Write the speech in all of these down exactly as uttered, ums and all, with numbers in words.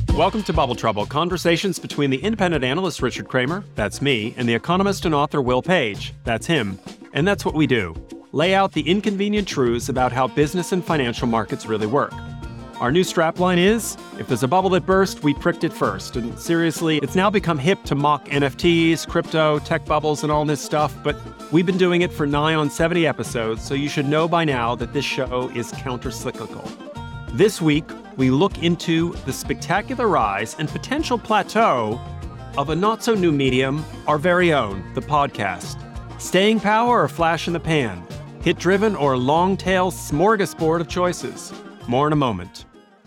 Welcome to Bubble Trouble, conversations between the independent analyst Richard Kramer, that's me, and the economist and author Will Page, that's him. And that's what we do. Lay out the inconvenient truths about how business and financial markets really work. Our new strapline is, if there's a bubble that burst, we pricked it first. And seriously, it's now become hip to mock N F Ts, crypto, tech bubbles, and all this stuff, but we've been doing it for nigh on seventy episodes, so you should know by now that this show is counter-cyclical. This week, we look into the spectacular rise and potential plateau of a not-so-new medium, our very own, the podcast. Staying power or flash in the pan? Hit-driven or long-tail smorgasbord of choices? More in a moment.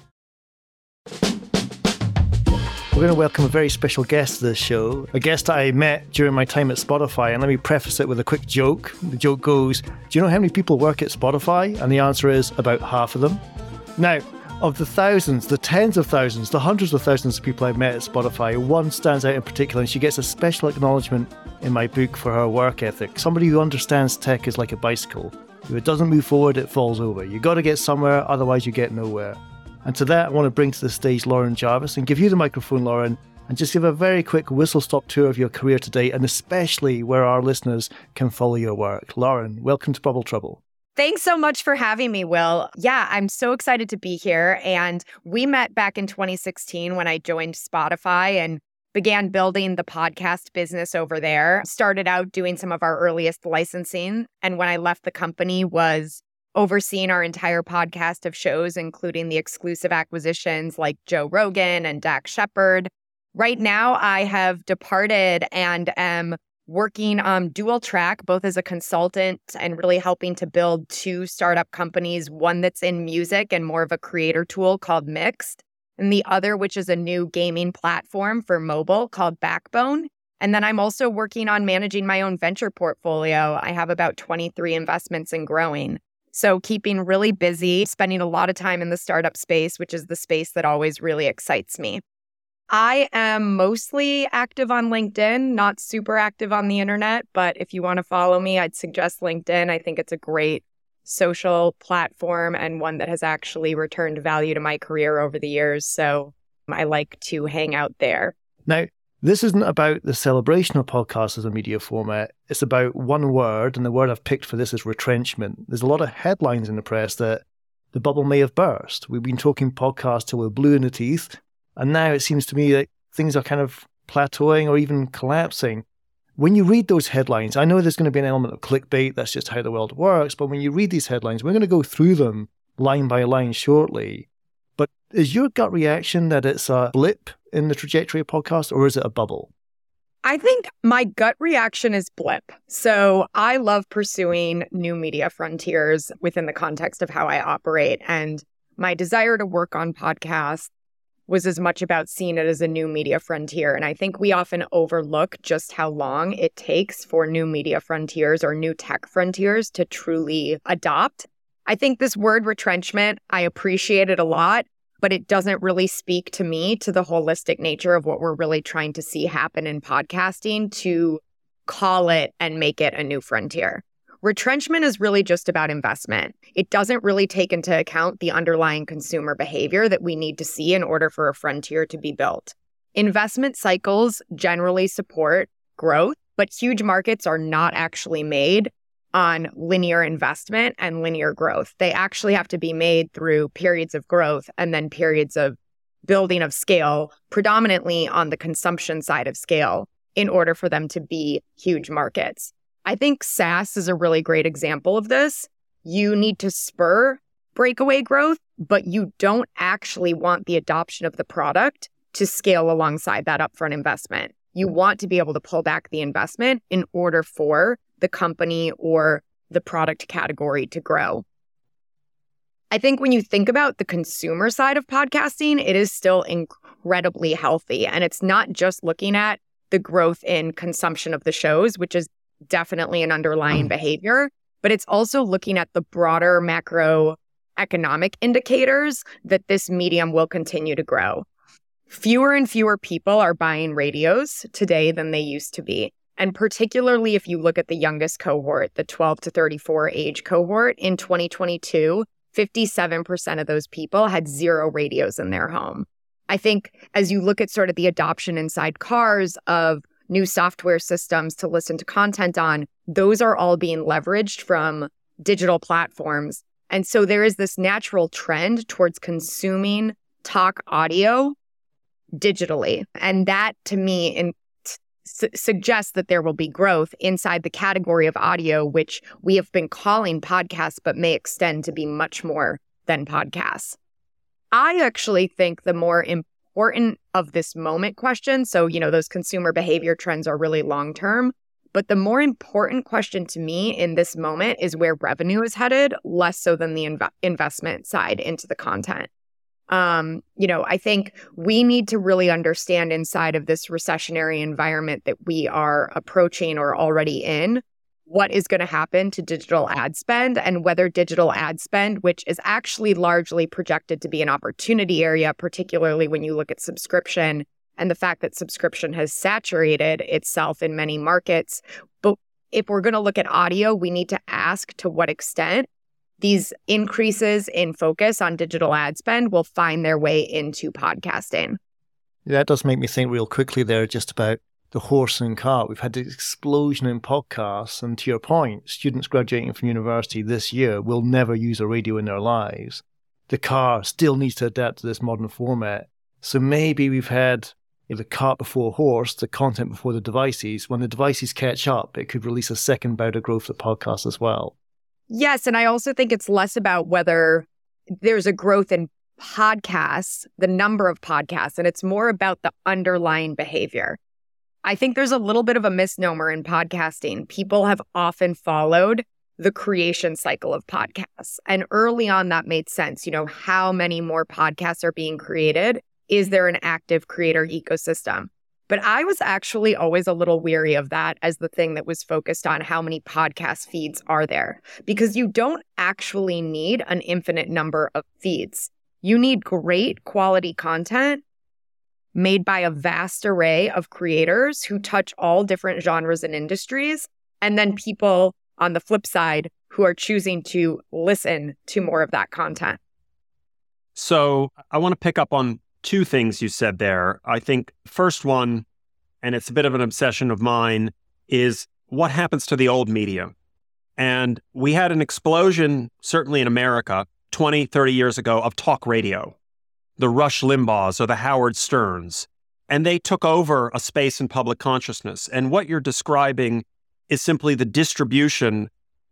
We're going to welcome a very special guest to this show, a guest I met during my time at Spotify, and let me preface it with a quick joke. The joke goes, do you know how many people work at Spotify? And the answer is about half of them. Now, of the thousands, the tens of thousands, the hundreds of thousands of people I've met at Spotify, one stands out in particular, and she gets a special acknowledgement in my book for her work ethic. Somebody who understands tech is like a bicycle. If it doesn't move forward, it falls over. You've got to get somewhere, otherwise you get nowhere. And to that, I want to bring to the stage Lauren Jarvis and give you the microphone, Lauren, and just give a very quick whistle-stop tour of your career to date, and especially where our listeners can follow your work. Lauren, welcome to Bubble Trouble. Thanks so much for having me, Will. Yeah, I'm so excited to be here. And we met back in twenty sixteen when I joined Spotify and began building the podcast business over there. Started out doing some of our earliest licensing. And when I left the company was overseeing our entire podcast of shows, including the exclusive acquisitions like Joe Rogan and Dax Shepard. Right now, I have departed and am working on dual track, both as a consultant and really helping to build two startup companies, one that's in music and more of a creator tool called Mixed, and the other, which is a new gaming platform for mobile called Backbone. And then I'm also working on managing my own venture portfolio. I have about twenty-three investments and growing. So keeping really busy, spending a lot of time in the startup space, which is the space that always really excites me. I am mostly active on LinkedIn, not super active on the internet, but if you want to follow me, I'd suggest LinkedIn. I think it's a great social platform and one that has actually returned value to my career over the years. So I like to hang out there. Now, this isn't about the celebration of podcasts as a media format. It's about one word, and the word I've picked for this is retrenchment. There's a lot of headlines in the press that the bubble may have burst. We've been talking podcasts till we're blue in the teeth, and now it seems to me that things are kind of plateauing or even collapsing. When you read those headlines, I know there's going to be an element of clickbait, that's just how the world works, but when you read these headlines, we're going to go through them line by line shortly. But is your gut reaction that it's a blip in the trajectory of podcasts, or is it a bubble? I think my gut reaction is blip. So I love pursuing new media frontiers within the context of how I operate. And my desire to work on podcasts was as much about seeing it as a new media frontier. And I think we often overlook just how long it takes for new media frontiers or new tech frontiers to truly adopt. I think this word retrenchment, I appreciate it a lot, but it doesn't really speak to me to the holistic nature of what we're really trying to see happen in podcasting to call it and make it a new frontier. Retrenchment is really just about investment. It doesn't really take into account the underlying consumer behavior that we need to see in order for a frontier to be built. Investment cycles generally support growth, but huge markets are not actually made on linear investment and linear growth. They actually have to be made through periods of growth and then periods of building of scale, predominantly on the consumption side of scale, in order for them to be huge markets. I think SaaS is a really great example of this. You need to spur breakaway growth, but you don't actually want the adoption of the product to scale alongside that upfront investment. You want to be able to pull back the investment in order for the company or the product category to grow. I think when you think about the consumer side of podcasting, it is still incredibly healthy. And it's not just looking at the growth in consumption of the shows, which is definitely an underlying behavior, but it's also looking at the broader macroeconomic indicators that this medium will continue to grow. Fewer and fewer people are buying radios today than they used to be. And particularly if you look at the youngest cohort, the twelve to thirty-four age cohort, in twenty twenty-two, fifty-seven percent of those people had zero radios in their home. I think as you look at sort of the adoption inside cars of new software systems to listen to content on, those are all being leveraged from digital platforms. And so there is this natural trend towards consuming talk audio digitally. And that, to me, in, su- suggests that there will be growth inside the category of audio, which we have been calling podcasts, but may extend to be much more than podcasts. I actually think the more important of this moment question, so, you know, those consumer behavior trends are really long-term, but the more important question to me in this moment is where revenue is headed, less so than the inv- investment side into the content. Um, you know, I think we need to really understand inside of this recessionary environment that we are approaching or already in, what is going to happen to digital ad spend, and whether digital ad spend, which is actually largely projected to be an opportunity area, particularly when you look at subscription and the fact that subscription has saturated itself in many markets. But if we're going to look at audio, we need to ask to what extent these increases in focus on digital ad spend will find their way into podcasting. That does make me think real quickly there just about the horse and cart. We've had this explosion in podcasts, and to your point, students graduating from university this year will never use a radio in their lives. The car still needs to adapt to this modern format. So maybe we've had the cart before horse, the content before the devices. When the devices catch up, it could release a second bout of growth for podcasts as well. Yes, and I also think it's less about whether there's a growth in podcasts, the number of podcasts, and it's more about the underlying behavior. I think there's a little bit of a misnomer in podcasting. People have often followed the creation cycle of podcasts. And early on, that made sense. You know, how many more podcasts are being created? Is there an active creator ecosystem? But I was actually always a little weary of that as the thing that was focused on how many podcast feeds are there, because you don't actually need an infinite number of feeds. You need great quality content made by a vast array of creators who touch all different genres and industries, and then people on the flip side who are choosing to listen to more of that content. So I want to pick up on two things you said there. I think first one, and it's a bit of an obsession of mine, is what happens to the old media. And we had an explosion, certainly in America, twenty, thirty years ago, of talk radio. The Rush Limbaughs or the Howard Sterns, and they took over a space in public consciousness. And what you're describing is simply the distribution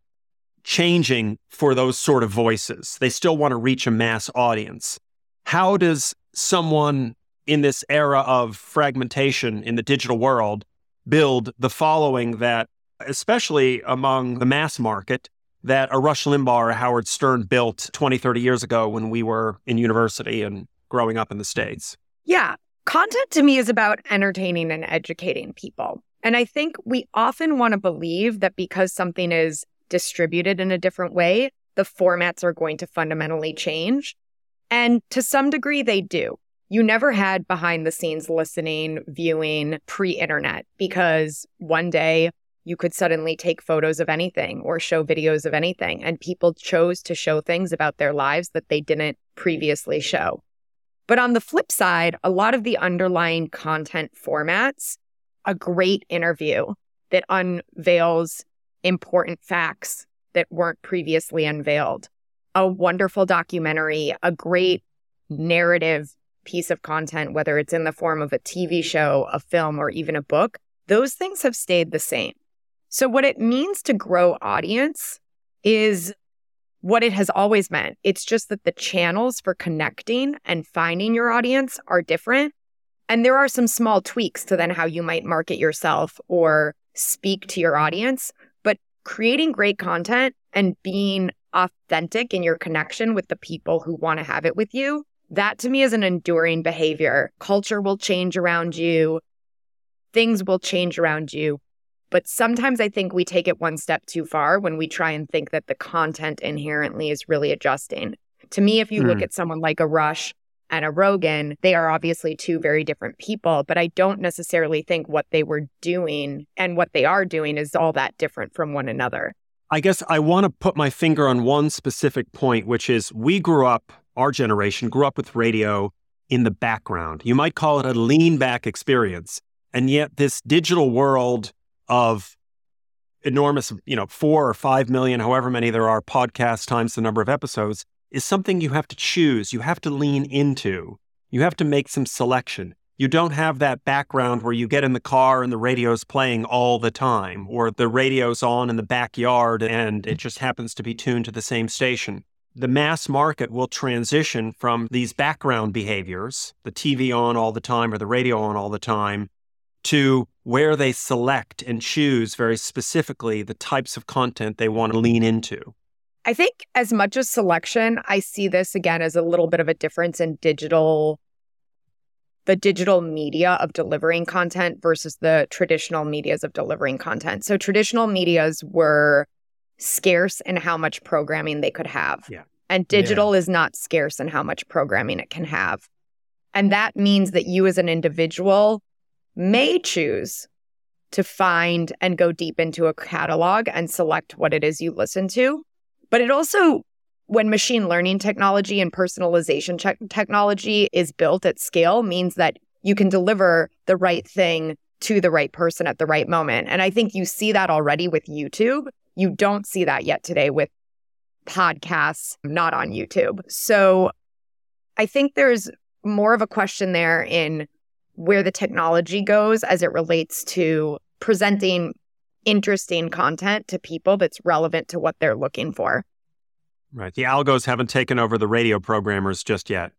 changing for those sort of voices. They still want to reach a mass audience. How does someone in this era of fragmentation in the digital world build the following that, especially among the mass market, that a Rush Limbaugh or a Howard Stern built twenty, thirty years ago when we were in university and growing up in the States? Yeah. Content to me is about entertaining and educating people. And I think we often want to believe that because something is distributed in a different way, the formats are going to fundamentally change. And to some degree, they do. You never had behind the scenes listening, viewing pre-internet, because one day you could suddenly take photos of anything or show videos of anything, and people chose to show things about their lives that they didn't previously show. But on the flip side, a lot of the underlying content formats, a great interview that unveils important facts that weren't previously unveiled, a wonderful documentary, a great narrative piece of content, whether it's in the form of a T V show, a film, or even a book, those things have stayed the same. So what it means to grow audience is what it has always meant. It's just that the channels for connecting and finding your audience are different. And there are some small tweaks to then how you might market yourself or speak to your audience. But creating great content and being authentic in your connection with the people who want to have it with you, that to me is an enduring behavior. Culture will change around you. Things will change around you. But sometimes I think we take it one step too far when we try and think that the content inherently is really adjusting. To me, if you mm. look at someone like a Rush and a Rogan, they are obviously two very different people, but I don't necessarily think what they were doing and what they are doing is all that different from one another. I guess I want to put my finger on one specific point, which is we grew up, our generation grew up with radio in the background. You might call it a lean back experience. And yet this digital world of enormous, you know, four or five million, however many there are podcasts times the number of episodes, is something you have to choose. You have to lean into. You have to make some selection. You don't have that background where you get in the car and the radio's playing all the time, or the radio's on in the backyard and it just happens to be tuned to the same station. The mass market will transition from these background behaviors, the T V on all the time or the radio on all the time, to where they select and choose very specifically the types of content they want to lean into. I think as much as selection, I see this again as a little bit of a difference in digital, the digital media of delivering content versus the traditional medias of delivering content. So traditional medias were scarce in how much programming they could have. Yeah. And digital yeah. is not scarce in how much programming it can have. And that means that you as an individual may choose to find and go deep into a catalog and select what it is you listen to. But it also, when machine learning technology and personalization te- technology is built at scale, means that you can deliver the right thing to the right person at the right moment. And I think you see that already with YouTube. You don't see that yet today with podcasts not on YouTube. So I think there's more of a question there in where the technology goes as it relates to presenting interesting content to people that's relevant to what they're looking for. Right. The algos haven't taken over the radio programmers just yet.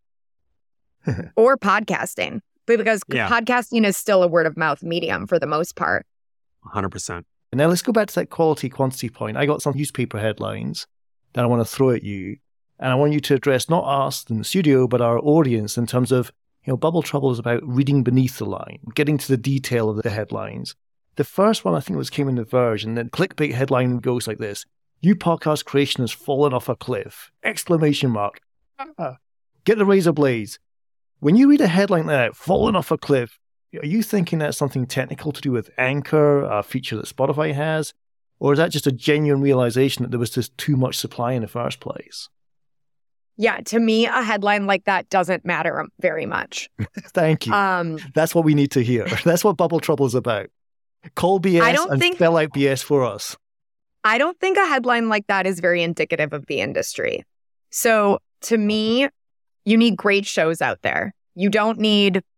Or podcasting, because yeah. podcasting is still a word of mouth medium for the most part. one hundred percent. And now let's go back to that quality quantity point. I got some newspaper headlines that I want to throw at you. And I want you to address not us in the studio, but our audience in terms of, you know, Bubble Trouble is about reading beneath the line, getting to the detail of the headlines. The first one I think was came in The Verge, and then clickbait headline goes like this: "New podcast creation has fallen off a cliff!" Exclamation mark. Ah. Get the razor blades. When you read a headline like that, fallen off a cliff, are you thinking that's something technical to do with Anchor, a feature that Spotify has? Or is that just a genuine realization that there was just too much supply in the first place? Yeah, to me, a headline like that doesn't matter very much. Thank you. Um, That's what we need to hear. That's what Bubble Trouble is about. Call B S and think, spell out B S for us. I don't think a headline like that is very indicative of the industry. So to me, you need great shows out there. You don't need one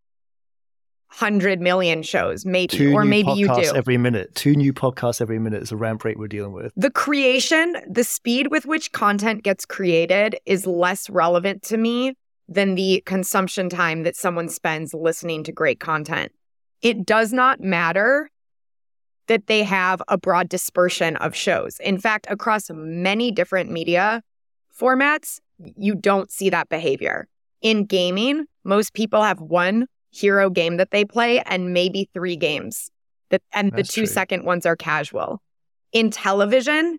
hundred million shows, maybe, Two or new maybe you podcasts do. every minute. Two new podcasts every minute is a ramp rate we're dealing with. The creation, the speed with which content gets created is less relevant to me than the consumption time that someone spends listening to great content. It does not matter that they have a broad dispersion of shows. In fact, across many different media formats, you don't see that behavior. In gaming, most people have one hero game that they play and maybe three games. That, and That's the two true. second ones are casual. In television,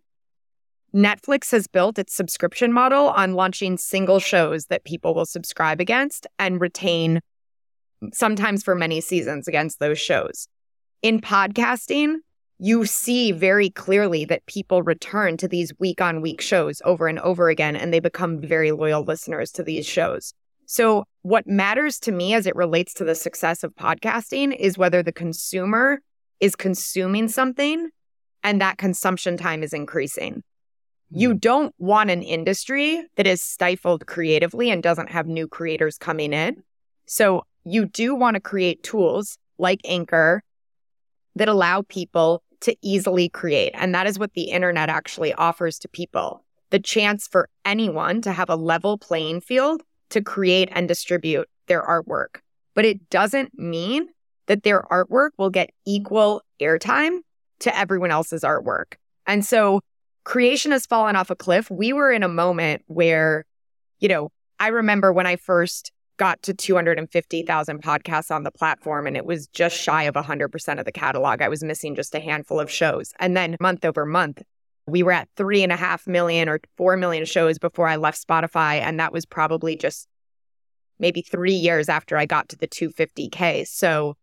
Netflix has built its subscription model on launching single shows that people will subscribe against and retain, sometimes for many seasons, against those shows. In podcasting, you see very clearly that people return to these week-on-week shows over and over again, and they become very loyal listeners to these shows. So what matters to me as it relates to the success of podcasting is whether the consumer is consuming something and that consumption time is increasing. You don't want an industry that is stifled creatively and doesn't have new creators coming in. So you do want to create tools like Anchor that allow people to easily create. And that is what the internet actually offers to people. The chance for anyone to have a level playing field to create and distribute their artwork. But it doesn't mean that their artwork will get equal airtime to everyone else's artwork. And so creation has fallen off a cliff. We were in a moment where, you know, I remember when I first got to two hundred fifty thousand podcasts on the platform, and it was just shy of one hundred percent of the catalog. I was missing just a handful of shows. And then month over month, we were at three and a half million or four million shows before I left Spotify. And that was probably just maybe three years after I got to the two hundred fifty K. So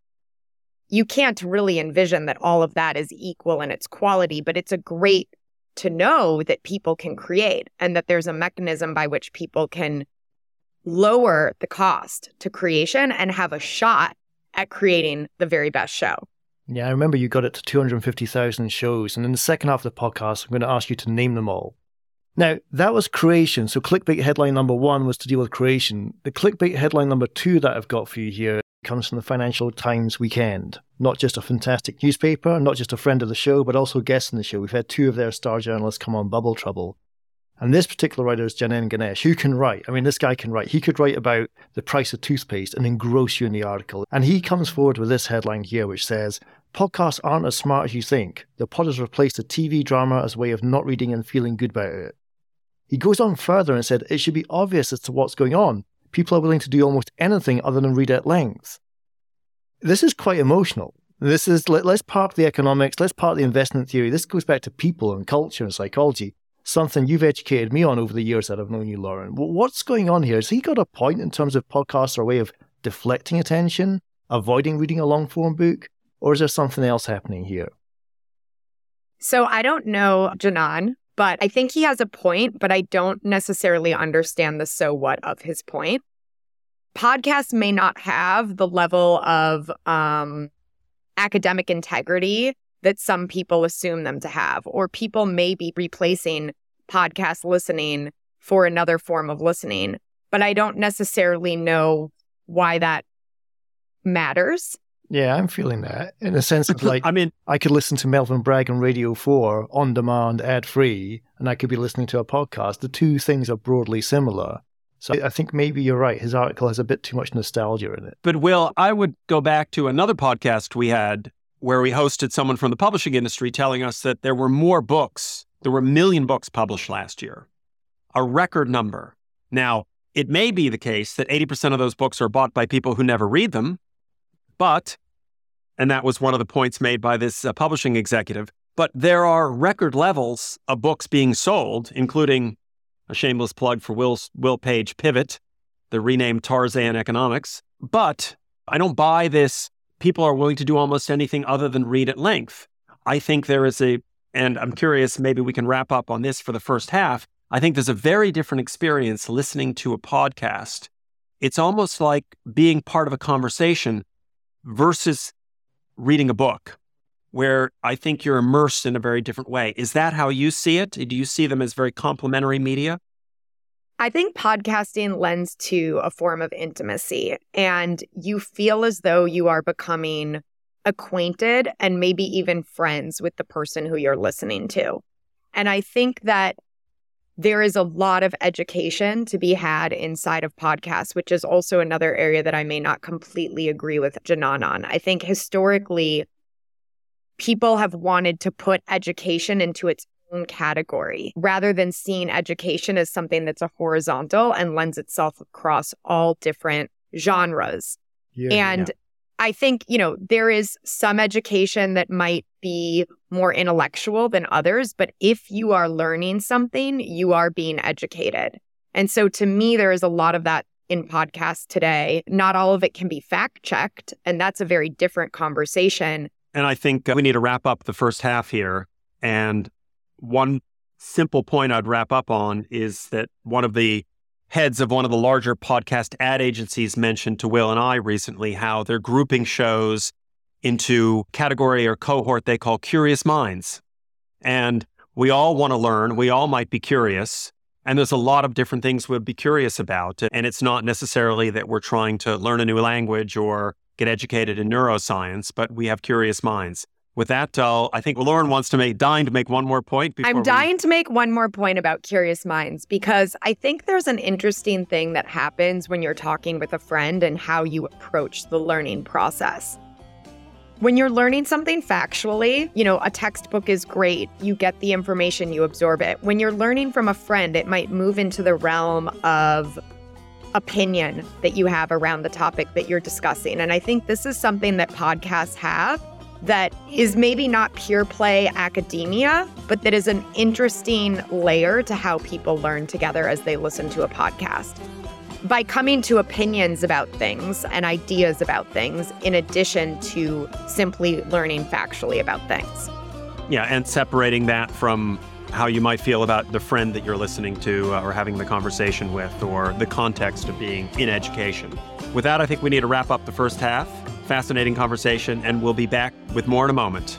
you can't really envision that all of that is equal in its quality, but it's a great to know that people can create and that there's a mechanism by which people can lower the cost to creation and have a shot at creating the very best show. Yeah, I remember you got it to two hundred fifty thousand shows. And in the second half of the podcast, I'm going to ask you to name them all. Now, that was creation. So clickbait headline number one was to deal with creation. The clickbait headline number two that I've got for you here comes from the Financial Times Weekend. Not just a fantastic newspaper, not just a friend of the show, but also guests in the show. We've had two of their star journalists come on Bubble Trouble. And this particular writer is Janan Ganesh, who can write. I mean, this guy can write. He could write about the price of toothpaste and engross you in the article. And he comes forward with this headline here, which says, podcasts aren't as smart as you think. The pod has replaced a T V drama as a way of not reading and feeling good about it. He goes on further and said, it should be obvious as to what's going on. People are willing to do almost anything other than read at length. This is quite emotional. This is, let, let's park the economics, let's park the investment theory. This goes back to people and culture and psychology. Something you've educated me on over the years that I've known you, Lauren. What's going on here? Has he got a point in terms of podcasts are a way of deflecting attention, avoiding reading a long-form book, or is there something else happening here? So I don't know Janan, but I think he has a point, but I don't necessarily understand the so what of his point. Podcasts may not have the level of um, academic integrity that some people assume them to have, or people may be replacing podcast listening for another form of listening. But I don't necessarily know why that matters. Yeah, I'm feeling that in the sense of like, I mean, I could listen to Melvin Bragg on Radio four on demand, ad free, and I could be listening to a podcast. The two things are broadly similar. So I think maybe you're right. His article has a bit too much nostalgia in it. But Will, I would go back to another podcast we had where we hosted someone from the publishing industry telling us that there were more books. There were a million books published last year, a record number. Now, it may be the case that eighty percent of those books are bought by people who never read them, but, and that was one of the points made by this uh, publishing executive, but there are record levels of books being sold, including a shameless plug for Will's, Will Page Pivot, the renamed Tarzan Economics. But I don't buy this. People are willing to do almost anything other than read at length. I think there is a, and I'm curious, maybe we can wrap up on this for the first half. I think there's a very different experience listening to a podcast. It's almost like being part of a conversation versus reading a book, where I think you're immersed in a very different way. Is that how you see it? Do you see them as very complementary media? I think podcasting lends to a form of intimacy, and you feel as though you are becoming acquainted and maybe even friends with the person who you're listening to. And I think that there is a lot of education to be had inside of podcasts, which is also another area that I may not completely agree with Janan on. I think historically, people have wanted to put education into its own category rather than seeing education as something that's a horizontal and lends itself across all different genres. Yeah, and yeah. I think, you know, there is some education that might be more intellectual than others, but if you are learning something, you are being educated. And so to me, there is a lot of that in podcasts today. Not all of it can be fact-checked, and that's a very different conversation. And I think uh, we need to wrap up the first half here. And one simple point I'd wrap up on is that one of the heads of one of the larger podcast ad agencies mentioned to Will and I recently how they're grouping shows into category or cohort they call curious minds. And we all want to learn. We all might be curious. And there's a lot of different things we'd be curious about. And it's not necessarily that we're trying to learn a new language or get educated in neuroscience, but we have curious minds. With that, uh, I think Lauren wants to make, dying to make one more point. Before I'm we... dying to make one more point about curious minds, because I think there's an interesting thing that happens when you're talking with a friend and how you approach the learning process. When you're learning something factually, you know, a textbook is great. You get the information, you absorb it. When you're learning from a friend, it might move into the realm of opinion that you have around the topic that you're discussing. And I think this is something that podcasts have that is maybe not pure play academia, but that is an interesting layer to how people learn together as they listen to a podcast. By coming to opinions about things and ideas about things, in addition to simply learning factually about things. Yeah, and separating that from how you might feel about the friend that you're listening to uh, or having the conversation with, or the context of being in education. With that, I think we need to wrap up the first half. Fascinating conversation, and we'll be back with more in a moment.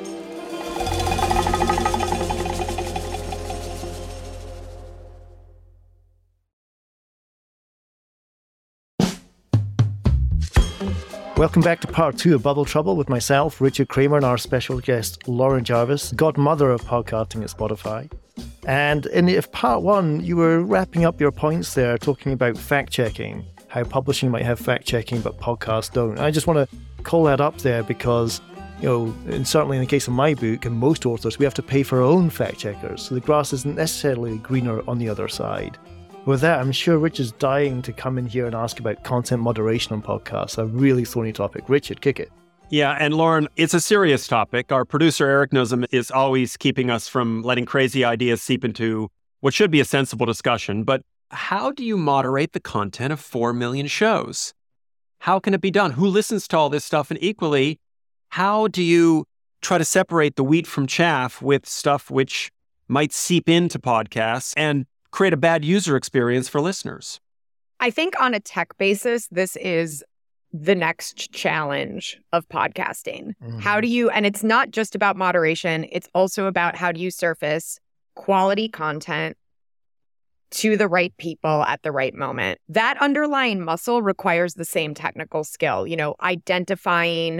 Welcome back to part two of Bubble Trouble with myself, Richard Kramer, and our special guest, Lauren Jarvis, godmother of podcasting at Spotify. And in if part one, you were wrapping up your points there, talking about fact-checking, how publishing might have fact-checking, but podcasts don't. I just want to call that up there because, you know, and certainly in the case of my book and most authors, we have to pay for our own fact-checkers. So the grass isn't necessarily greener on the other side. With that, I'm sure Rich is dying to come in here and ask about content moderation on podcasts, a really thorny topic. Richard, kick it. Yeah, and Lauren, it's a serious topic. Our producer, Eric Nuzum, is always keeping us from letting crazy ideas seep into what should be a sensible discussion. But how do you moderate the content of four million shows? How can it be done? Who listens to all this stuff? And equally, how do you try to separate the wheat from chaff with stuff which might seep into podcasts and create a bad user experience for listeners? I think on a tech basis, this is the next challenge of podcasting. Mm-hmm. How do you, and it's not just about moderation, it's also about how do you surface quality content to the right people at the right moment. That underlying muscle requires the same technical skill, you know, identifying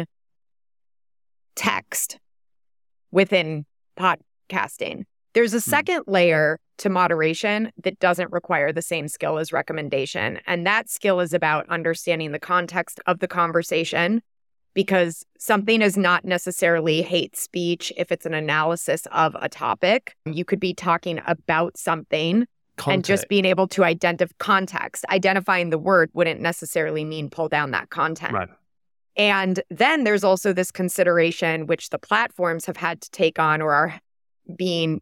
text within podcasting. There's a second mm-hmm. layer to moderation that doesn't require the same skill as recommendation. And that skill is about understanding the context of the conversation, because something is not necessarily hate speech if it's an analysis of a topic. You could be talking about something context. And just being able to identify context. Identifying the word wouldn't necessarily mean pull down that content. Right. And then there's also this consideration, which the platforms have had to take on or are being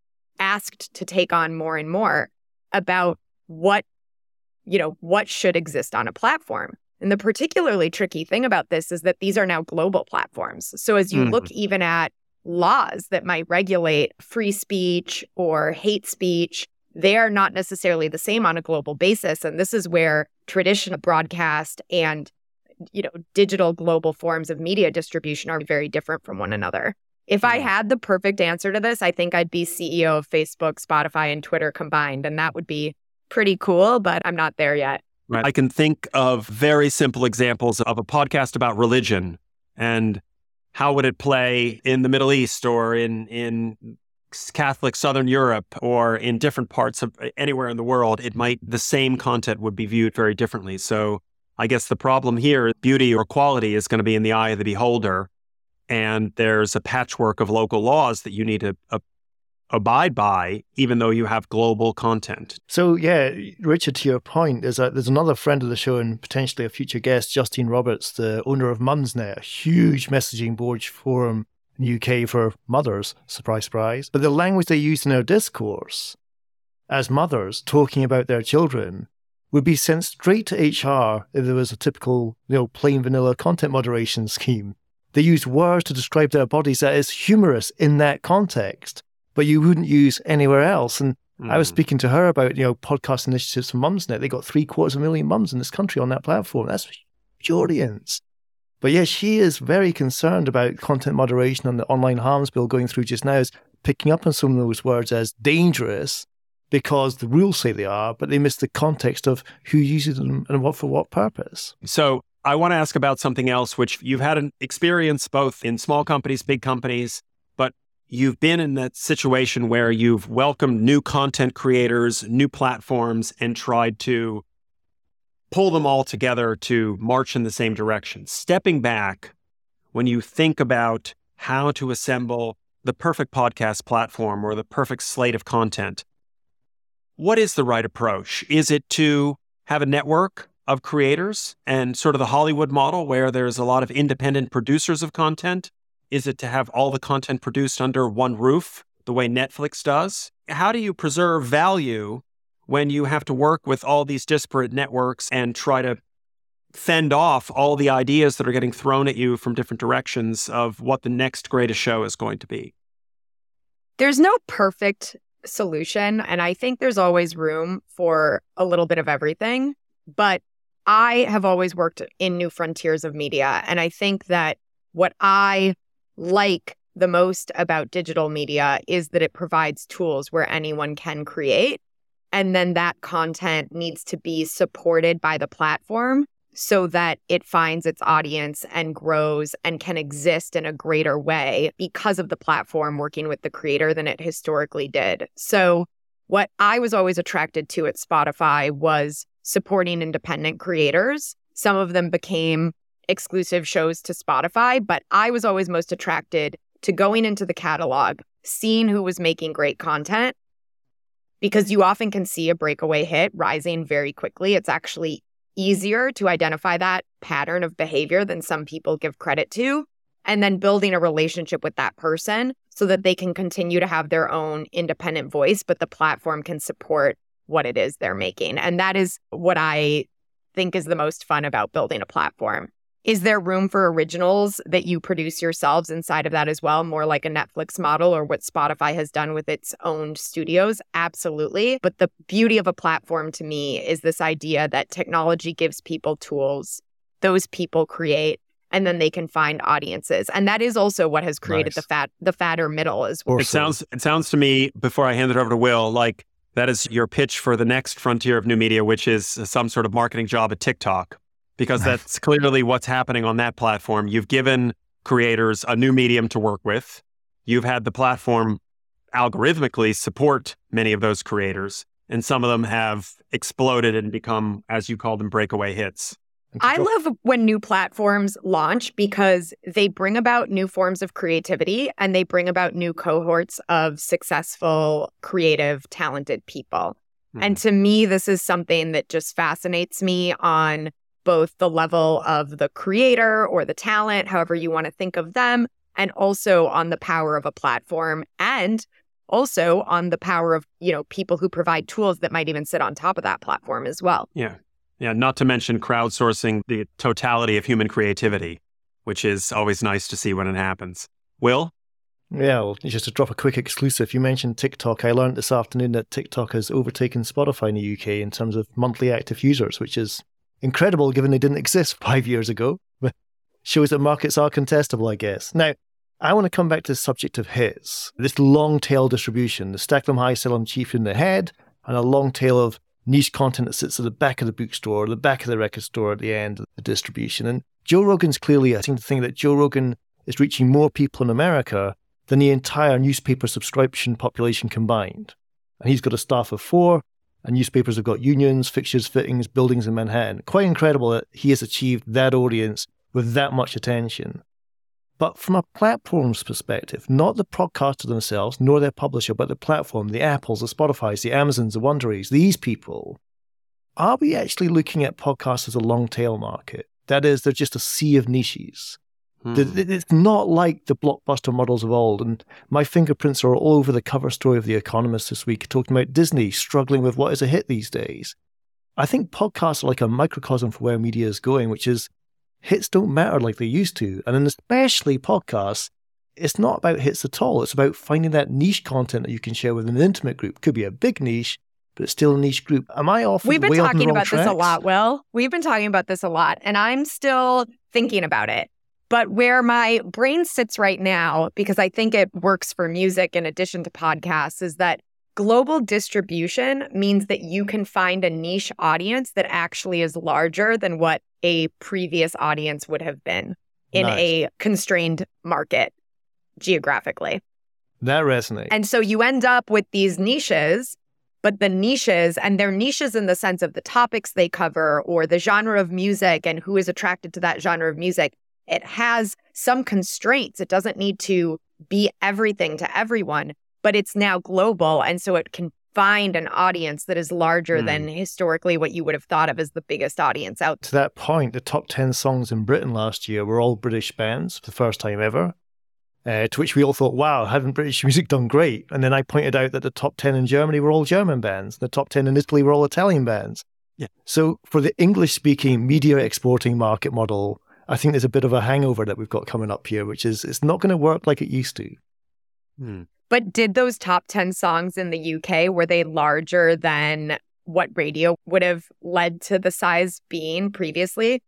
asked to take on more and more, about what, you know, what should exist on a platform. And the particularly tricky thing about this is that these are now global platforms. So as you mm-hmm. look even at laws that might regulate free speech or hate speech, they are not necessarily the same on a global basis. And this is where traditional broadcast and, you know, digital global forms of media distribution are very different from one another. If I had the perfect answer to this, I think I'd be C E O of Facebook, Spotify, and Twitter combined, and that would be pretty cool, but I'm not there yet. Right. I can think of very simple examples of a podcast about religion and how would it play in the Middle East or in, in Catholic Southern Europe or in different parts of anywhere in the world. It might, the same content would be viewed very differently. So I guess the problem here, beauty or quality, is going to be in the eye of the beholder. And there's a patchwork of local laws that you need to uh, abide by, even though you have global content. So, yeah, Richard, to your point, there's, a, there's another friend of the show and potentially a future guest, Justine Roberts, the owner of Mumsnet, a huge messaging board forum in the U K for mothers, surprise, surprise. But the language they use in their discourse as mothers talking about their children would be sent straight to H R if there was a typical, you know, plain vanilla content moderation scheme. They use words to describe their bodies that is humorous in that context, but you wouldn't use anywhere else. And mm. I was speaking to her about, you know, podcast initiatives for Mumsnet. They got three quarters of a million mums in this country on that platform. That's a huge audience. But yeah, she is very concerned about content moderation and the online harms bill going through just now, is picking up on some of those words as dangerous because the rules say they are, but they miss the context of who uses them and what for what purpose. So I want to ask about something else, which you've had an experience both in small companies, big companies, but you've been in that situation where you've welcomed new content creators, new platforms, and tried to pull them all together to march in the same direction. Stepping back, when you think about how to assemble the perfect podcast platform or the perfect slate of content, what is the right approach? Is it to have a network of creators and sort of the Hollywood model where there's a lot of independent producers of content? Is it to have all the content produced under one roof, the way Netflix does? How do you preserve value when you have to work with all these disparate networks and try to fend off all the ideas that are getting thrown at you from different directions of what the next greatest show is going to be? There's no perfect solution, and I think there's always room for a little bit of everything. But I have always worked in new frontiers of media, and I think that what I like the most about digital media is that it provides tools where anyone can create, and then that content needs to be supported by the platform so that it finds its audience and grows and can exist in a greater way because of the platform working with the creator than it historically did. So what I was always attracted to at Spotify was supporting independent creators. Some of them became exclusive shows to Spotify, but I was always most attracted to going into the catalog, seeing who was making great content, because you often can see a breakaway hit rising very quickly. It's actually easier to identify that pattern of behavior than some people give credit to, and then building a relationship with that person so that they can continue to have their own independent voice, but the platform can support what it is they're making. And that is what I think is the most fun about building a platform. Is there room for originals that you produce yourselves inside of that as well, more like a Netflix model or what Spotify has done with its own studios? Absolutely. But the beauty of a platform to me is this idea that technology gives people tools, those people create, and then they can find audiences. And that is also what has created nice. the fat, the fatter middle as well. It sounds, it sounds to me, before I hand it over to Will, like that is your pitch for the next frontier of new media, which is some sort of marketing job at TikTok. Because that's clearly what's happening on that platform. You've given creators a new medium to work with. You've had the platform algorithmically support many of those creators. And some of them have exploded and become, as you call them, breakaway hits. I love when new platforms launch because they bring about new forms of creativity and they bring about new cohorts of successful, creative, talented people. Mm. And to me, this is something that just fascinates me on both the level of the creator or the talent, however you want to think of them, and also on the power of a platform, and also on the power of, you know, people who provide tools that might even sit on top of that platform as well. Yeah. Yeah. Not to mention crowdsourcing the totality of human creativity, which is always nice to see when it happens. Will? Yeah, well, just to drop a quick exclusive, you mentioned TikTok. I learned this afternoon that TikTok has overtaken Spotify in the U K in terms of monthly active users, which is incredible given they didn't exist five years ago, but shows that markets are contestable, I guess. Now, I want to come back to the subject of hits. This long tail distribution, the stack them high, sell them cheap in the head, and a long tail of niche content that sits at the back of the bookstore, the back of the record store at the end of the distribution. And Joe Rogan's clearly, I seem to think that Joe Rogan is reaching more people in America than the entire newspaper subscription population combined. And he's got a staff of four, and newspapers have got unions, fixtures, fittings, buildings in Manhattan. Quite incredible that he has achieved that audience with that much attention. But from a platform's perspective, not the podcaster themselves, nor their publisher, but the platform, the Apples, the Spotifys, the Amazons, the Wonderies, these people, are we actually looking at podcasts as a long tail market? That is, they're just a sea of niches. Hmm. It's not like the blockbuster models of old. And my fingerprints are all over the cover story of The Economist this week, talking about Disney struggling with what is a hit these days. I think podcasts are like a microcosm for where media is going, which is hits don't matter like they used to. And especially podcasts, it's not about hits at all. It's about finding that niche content that you can share with an intimate group. Could be a big niche, but it's still a niche group. Am I off? We've been talking about tracks? this a lot, Will. We've been talking about this a lot, and I'm still thinking about it. But where my brain sits right now, because I think it works for music in addition to podcasts, is that global distribution means that you can find a niche audience that actually is larger than what a previous audience would have been in nice. a constrained market geographically. That resonates. And so you end up with these niches, but the niches, and they're niches in the sense of the topics they cover or the genre of music and who is attracted to that genre of music. It has some constraints. It doesn't need to be everything to everyone, but it's now global. And so it can find an audience that is larger mm. than historically what you would have thought of as the biggest audience out. To that point, the top ten songs in Britain last year were all British bands for the first time ever, uh, to which we all thought, wow, haven't British music done great? And then I pointed out that the top ten in Germany were all German bands. The top ten in Italy were all Italian bands. Yeah. So for the English-speaking media exporting market model, I think there's a bit of a hangover that we've got coming up here, which is it's not going to work like it used to. Hmm. But did those top ten songs in the U K, were they larger than what radio would have led to the size being previously?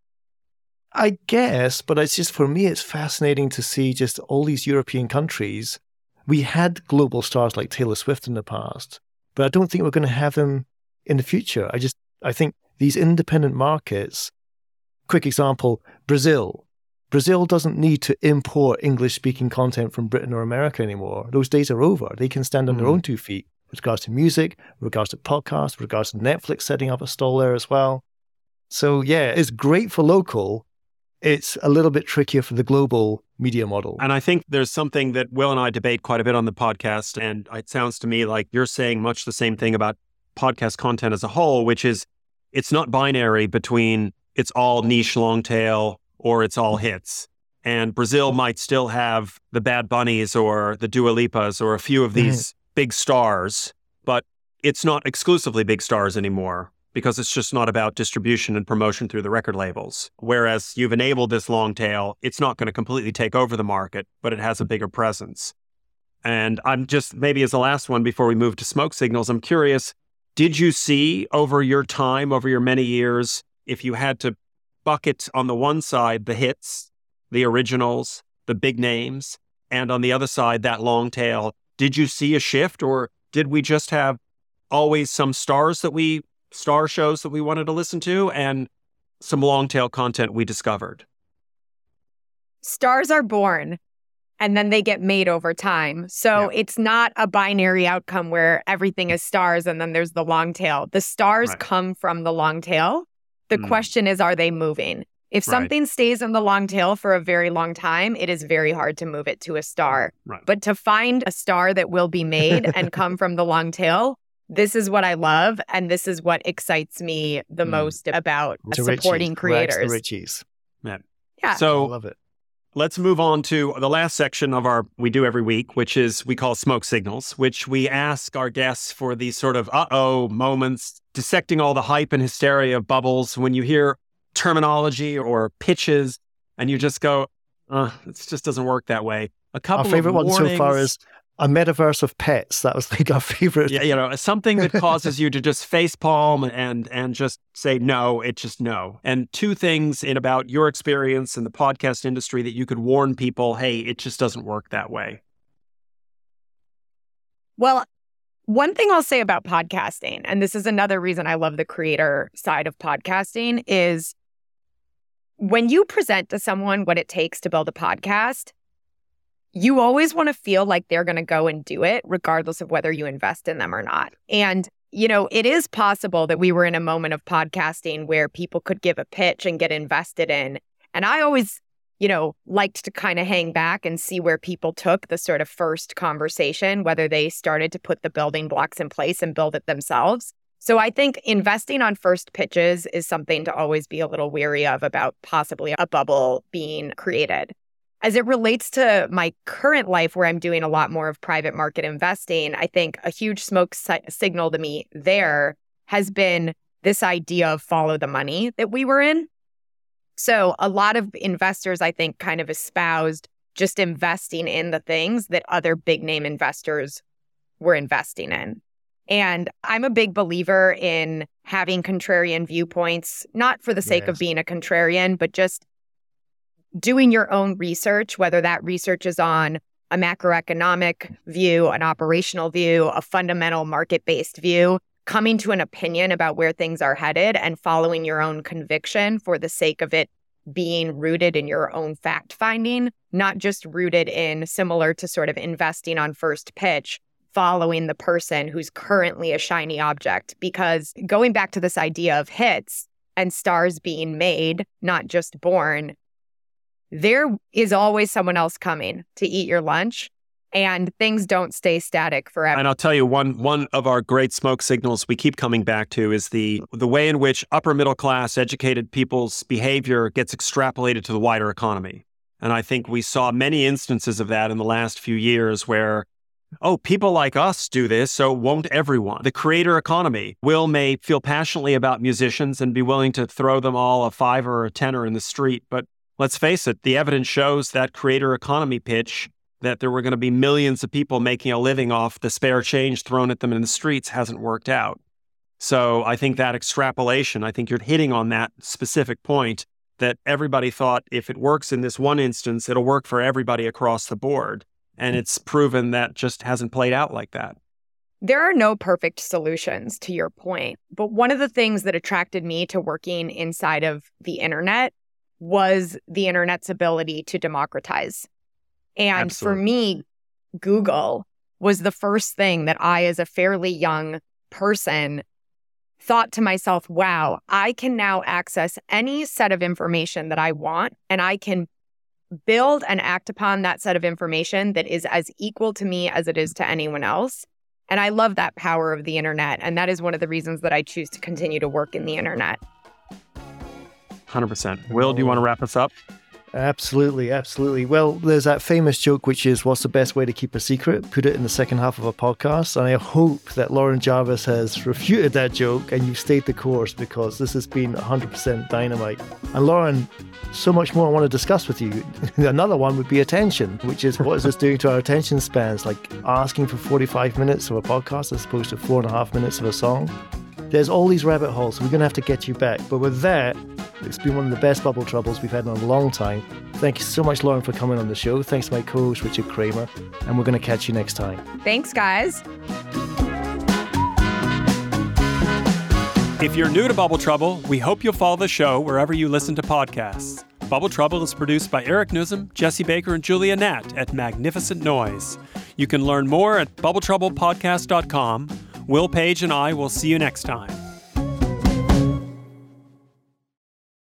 I guess, but it's just, for me, it's fascinating to see just all these European countries. We had global stars like Taylor Swift in the past, but I don't think we're going to have them in the future. I just, I think these independent markets, quick example, Brazil. Brazil doesn't need to import English-speaking content from Britain or America anymore. Those days are over. They can stand on mm. their own two feet with regards to music, with regards to podcasts, with regards to Netflix setting up a stall there as well. So yeah, it's great for local. It's a little bit trickier for the global media model. And I think there's something that Will and I debate quite a bit on the podcast, and it sounds to me like you're saying much the same thing about podcast content as a whole, which is it's not binary between it's all niche long tail or it's all hits. And Brazil might still have the Bad Bunnies or the Dua Lipas or a few of these mm. big stars, but it's not exclusively big stars anymore, because it's just not about distribution and promotion through the record labels. Whereas you've enabled this long tail, it's not going to completely take over the market, but it has a bigger presence. And I'm just, maybe as the last one before we move to smoke signals, I'm curious, did you see over your time, over your many years, if you had to bucket on the one side the hits, the originals, the big names, and on the other side that long tail, did you see a shift, or did we just have always some stars that we star shows that we wanted to listen to and some long tail content we discovered? Stars are born and then they get made over time. So yeah. It's not a binary outcome where everything is stars and then there's the long tail. The stars right. come from the long tail. The mm. question is, are they moving? If something right. stays in the long tail for a very long time, it is very hard to move it to a star. Right. But to find a star that will be made and come from the long tail, this is what I love, and this is what excites me the mm. most about to supporting Richie. creators. Rags to Richies. Yeah. yeah. So I love it. Let's move on to the last section of our we do every week, which is we call smoke signals, which we ask our guests for these sort of uh-oh moments, dissecting all the hype and hysteria of bubbles when you hear terminology or pitches and you just go, uh, it just doesn't work that way. A couple Our favorite of one warnings, so far is a metaverse of pets. That was like our favorite. Yeah, you know, something that causes you to just facepalm and and just say no, it's just no. And two things in about your experience in the podcast industry that you could warn people, hey, it just doesn't work that way. Well, one thing I'll say about podcasting, and this is another reason I love the creator side of podcasting, is when you present to someone what it takes to build a podcast, you always want to feel like they're going to go and do it, regardless of whether you invest in them or not. And, you know, it is possible that we were in a moment of podcasting where people could give a pitch and get invested in. And I always, you know, liked to kind of hang back and see where people took the sort of first conversation, whether they started to put the building blocks in place and build it themselves. So I think investing on first pitches is something to always be a little weary of about possibly a bubble being created. As it relates to my current life, where I'm doing a lot more of private market investing, I think a huge smoke si- signal to me there has been this idea of follow the money that we were in. So a lot of investors, I think, kind of espoused just investing in the things that other big name investors were investing in. And I'm a big believer in having contrarian viewpoints, not for the sake yes. of being a contrarian, but just doing your own research, whether that research is on a macroeconomic view, an operational view, a fundamental market-based view, coming to an opinion about where things are headed and following your own conviction for the sake of it being rooted in your own fact-finding, not just rooted in, similar to sort of investing on first pitch, following the person who's currently a shiny object. Because going back to this idea of hits and stars being made, not just born, there is always someone else coming to eat your lunch, and things don't stay static forever. And I'll tell you, one one of our great smoke signals we keep coming back to is the the way in which upper middle class educated people's behavior gets extrapolated to the wider economy. And I think we saw many instances of that in the last few years where, oh, people like us do this, so won't everyone? The creator economy. Will may feel passionately about musicians and be willing to throw them all a fiver or a tenner in the street, but let's face it, the evidence shows that creator economy pitch that there were going to be millions of people making a living off the spare change thrown at them in the streets hasn't worked out. So I think that extrapolation, I think you're hitting on that specific point that everybody thought if it works in this one instance, it'll work for everybody across the board. And it's proven that just hasn't played out like that. There are no perfect solutions, to your point. But one of the things that attracted me to working inside of the internet was the internet's ability to democratize. And Absolutely. For me, Google was the first thing that I, as a fairly young person, thought to myself, wow, I can now access any set of information that I want, and I can build and act upon that set of information that is as equal to me as it is to anyone else. And I love that power of the internet. And that is one of the reasons that I choose to continue to work in the internet. one hundred percent. Will, do you want to wrap us up? Absolutely, absolutely. Well, there's that famous joke, which is, what's the best way to keep a secret? Put it in the second half of a podcast. And I hope that Lauren Jarvis has refuted that joke and you've stayed the course, because this has been one hundred percent dynamite. And Lauren, so much more I want to discuss with you. Another one would be attention, which is, what is this doing to our attention spans? Like asking for forty-five minutes of a podcast as opposed to four and a half minutes of a song. There's all these rabbit holes. We're going to have to get you back. But with that, it's been one of the best Bubble Troubles we've had in a long time. Thank you so much, Lauren, for coming on the show. Thanks to my co-host, Richard Kramer. And we're going to catch you next time. Thanks, guys. If you're new to Bubble Trouble, we hope you'll follow the show wherever you listen to podcasts. Bubble Trouble is produced by Eric Newsom, Jesse Baker, and Julia Nat at Magnificent Noise. You can learn more at bubble trouble podcast dot com. Will Page and I will see you next time.